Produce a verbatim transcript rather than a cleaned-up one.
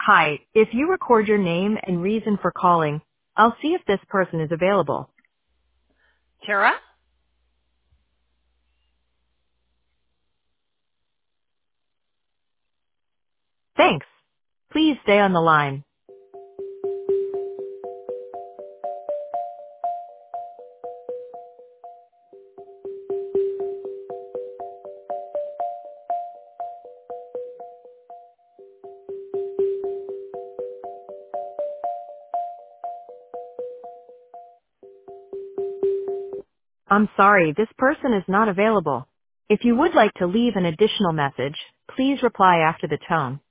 Hi, if you record your name and reason for calling, I'll see if this person is available. Tara? Thanks. Please stay on the line. I'm sorry, this person is not available. If you would like to leave an additional message, please reply after the tone.